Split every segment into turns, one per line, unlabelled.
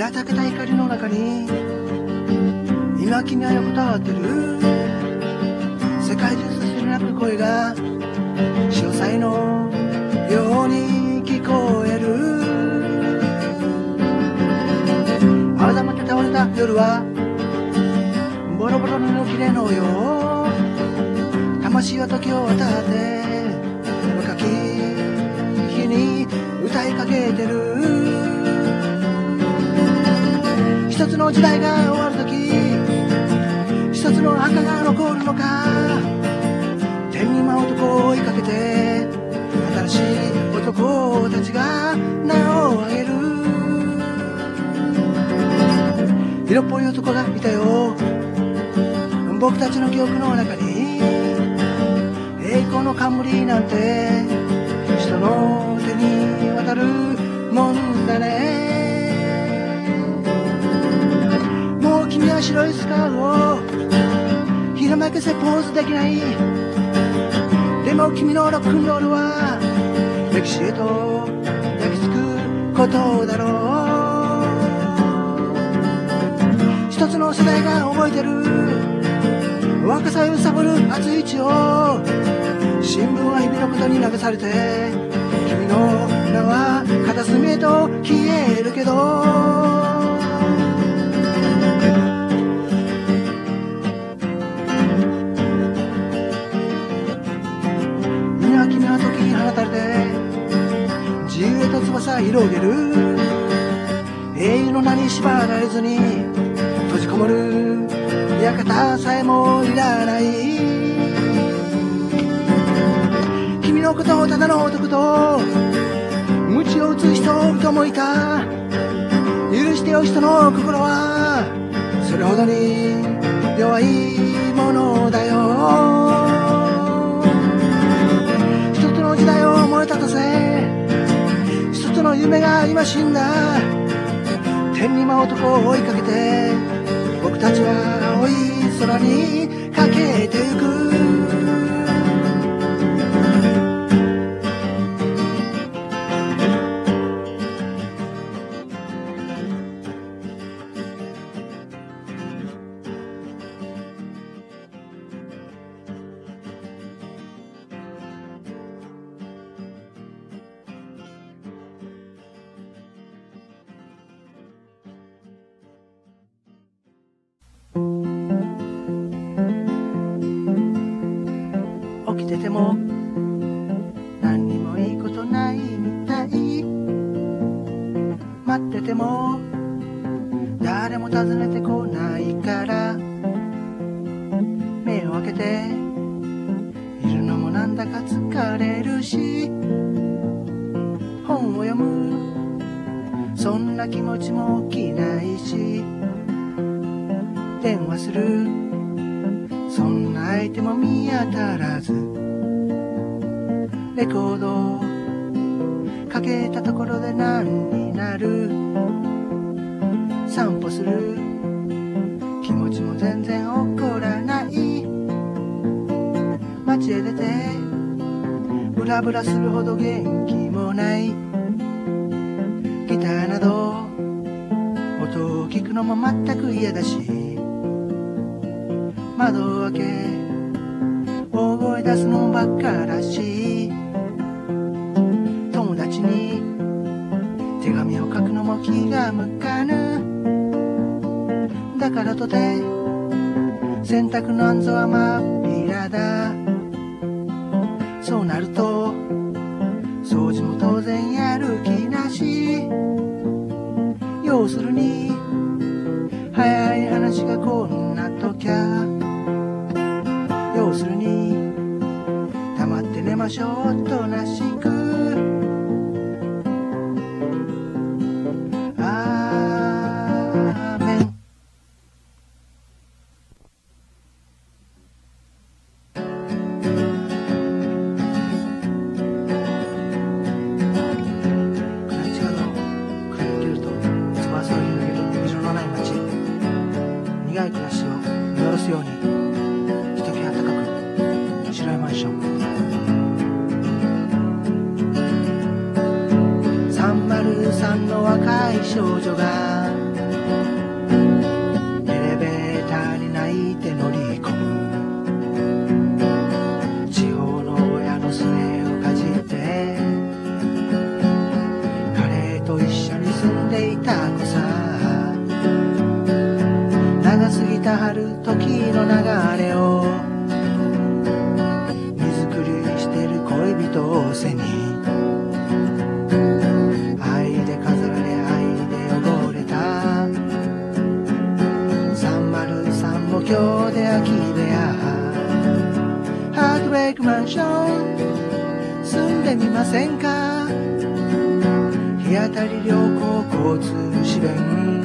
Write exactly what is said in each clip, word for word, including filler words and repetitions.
たけた光の中に今君は横たわってる。世界中すすり泣く声が潮騒のように聞こえる。改まって倒れた夜はボロボロの綺麗のよう。魂は時を渡って若き日に歌いかけてる。一つの時代が終わるとき一つの墓が残るのか。天に舞う男を追いかけて新しい男たちが名を上げる。色っぽい男がいたよ僕たちの記憶の中に。栄光の冠なんて人の手に渡るもんだね。もう君は白いスカーフをひらめけせポーズできない。でも君のロックンロールは歴史へと焼き付くことだろう。一つの世代が覚えてる若さ揺さぶる熱い血を。新聞は日々のことに流されて君の名は片隅へと消えるけど。今君は時に放たれて自由へと翼広げる。英雄の名に縛られずに閉じこもる館さえもいらない。君のことをただの男と鞭を打つ人々もいた。許してよ人の心はそれほどに弱いものだよ。一つの時代を燃えたとせ一つの夢が今死んだ。天に舞う男を追いかけて僕たちは青い空にかけてゆく。起きてても何にもいいことないみたい。待ってても誰も訪ねてこないから目を開けているのもなんだか疲れるし。本を読むそんな気持ちも起きないし。電話するそんな相手も見当たらず。レコードかけたところで何になる。散歩する気持ちも全然起こらない。街へ出てブラブラするほど元気もない。ギターなど音を聞くのも全く嫌だし。窓を開け大声出すのばっからしい。友達に手紙を書くのも気が向かぬ。だからとて洗濯のあんぞは真っ平だ。そうなると掃除も当然やる気なし。要するに早い話がこんなときゃ。要するに黙って寝ましょうおとなしく。アーメン。暗い地下道を駆け抜けると翼を広げる色のない街。苦い暮らしを見下ろすように白いマンション。さんまるさんの若い少女がと背に愛で飾られ愛で汚れたさんまるさん墓郷で空き部屋ハートブレイクマンション住んでみませんか日当たり良好交通支便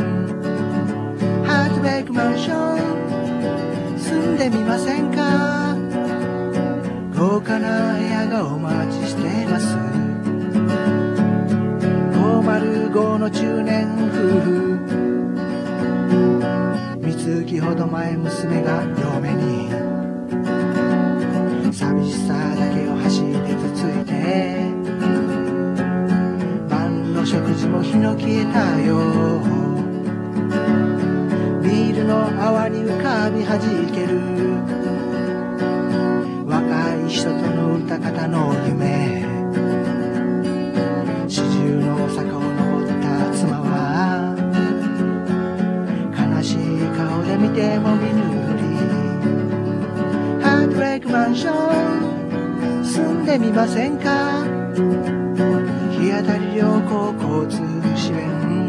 ハートブレイクマンション住んでみませんか豪華な部屋がお待ちしていますごーまるごの中年夫婦三月ほど前娘が嫁に寂しさだけを走りつついて晩の食事も日の消えたよビールの泡に浮かび弾ける若い人との歌方の夢四十の坂を登った妻は悲しい顔で見てもみぬりハートブレイクマンション住んでみませんか日当たり良好交通支援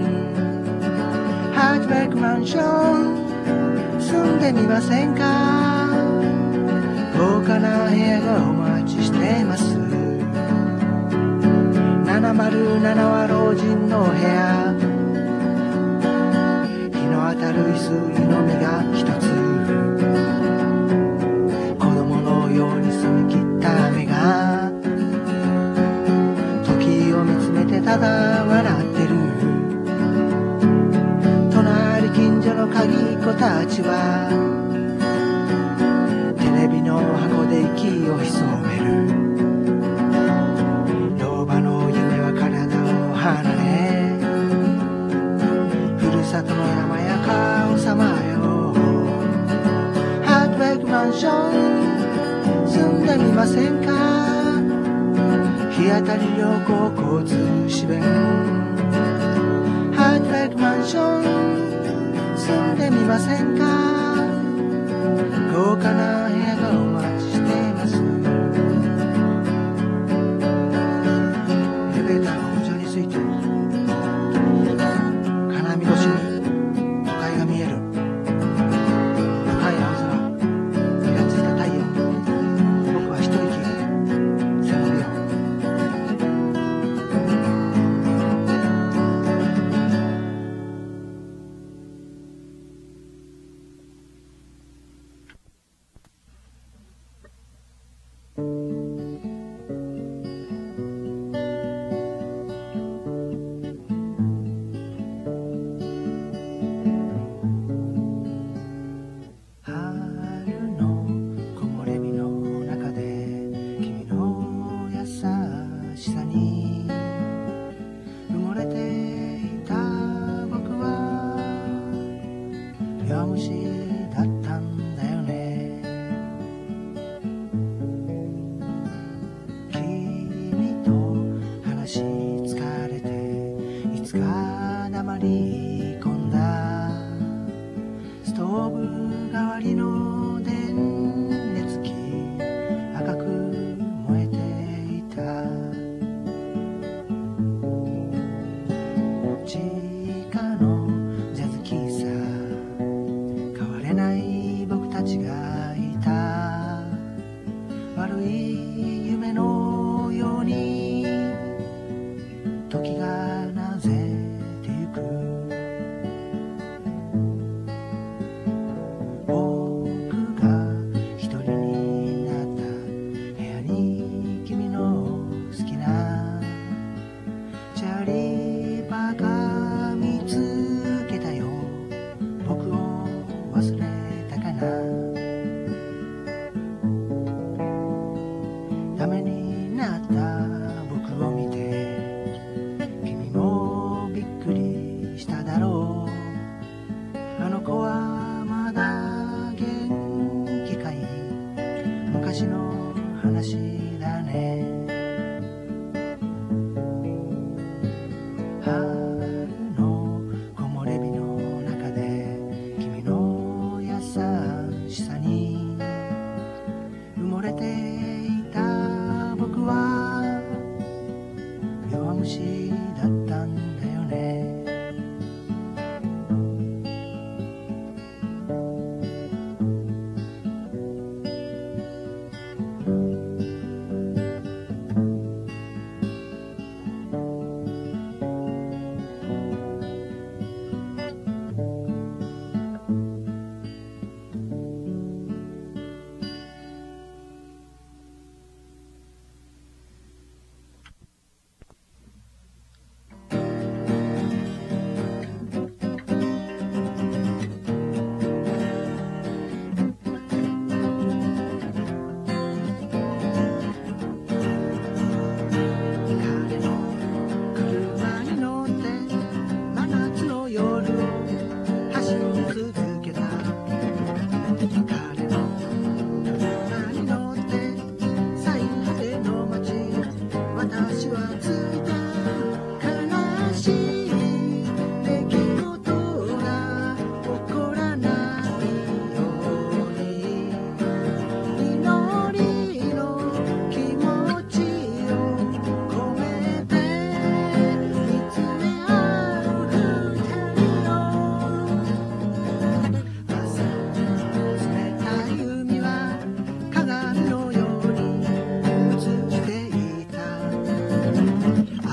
ハートブレイクマンション住んでみませんか豪華な部屋がお待ちしていますななまるななは老人の部屋日の当たる椅子湯飲みが一つ子供のように澄み切った目が時を見つめてただ笑ってる隣近所の鍵っ子たちはテレビの箱で息を潜める老婆の夢は体を離れふるさとの山や川をさまよハートブレイクマンション住んでみませんか日当たり良好交通支援ハートブレイクマンション住んでみませんか豪華な部屋がお待ちしていますエレベーターが屋上について金網越しに都会が見える深い青空イラついた太陽僕は一息背伸びを私はついた悲しい出来事が起こらないように祈りの気持ちを込めて見つめ合う二人の朝冷たい海は鏡のように映っていた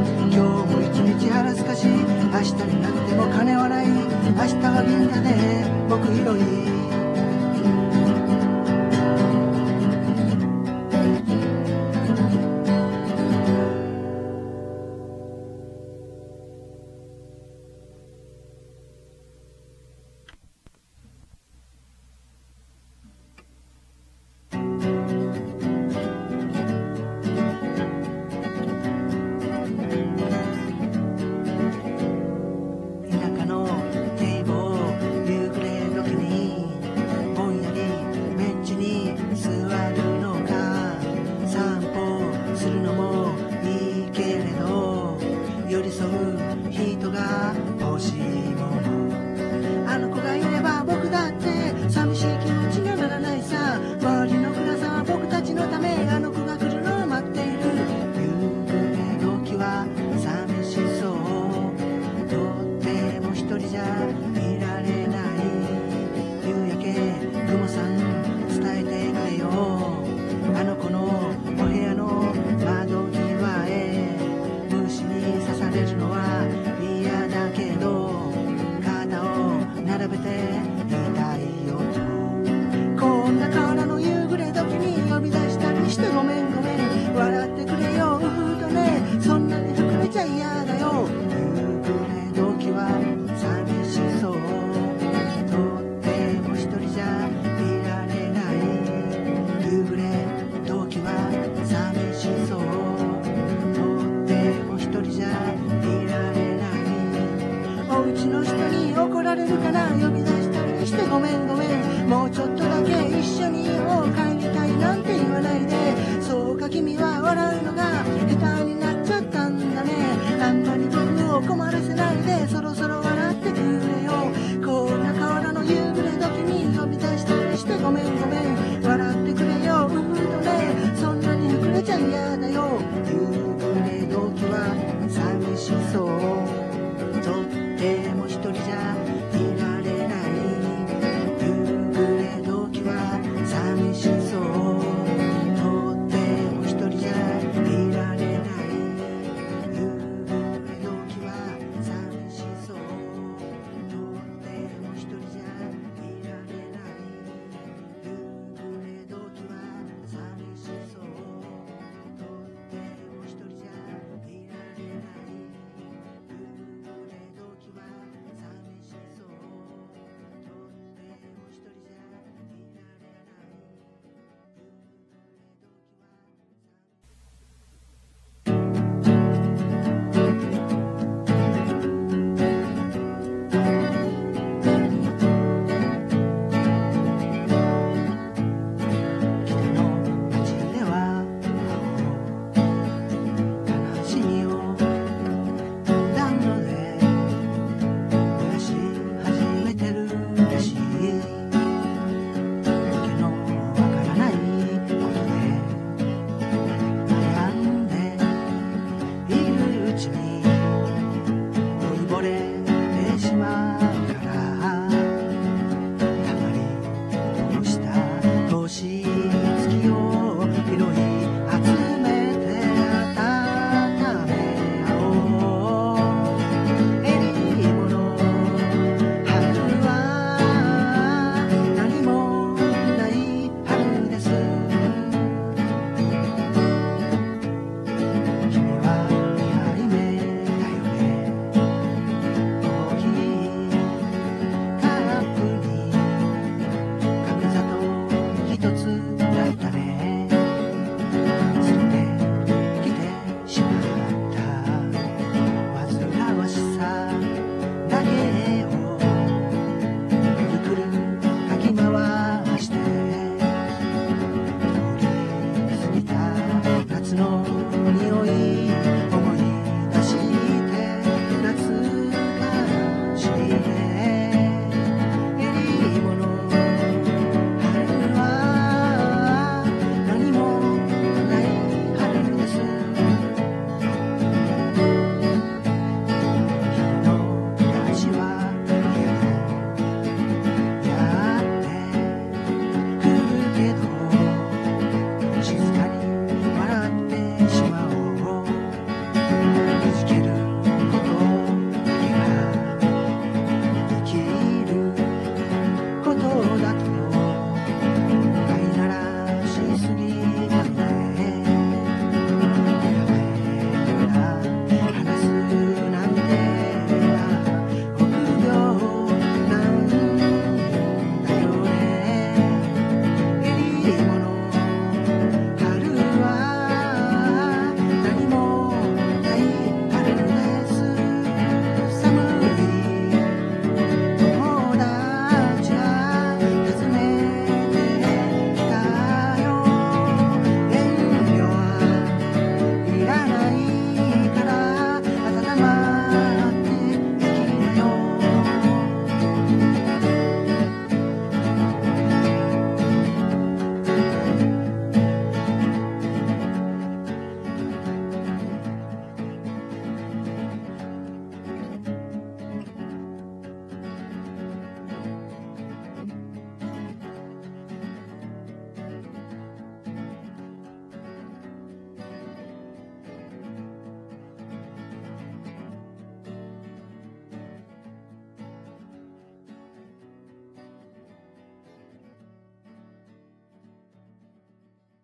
今日も一日腹すかし、明日になっても金はない。明日は銀河で僕拾い。そんなに膨れちゃ嫌だよ。夕暮れ時は寂しそう。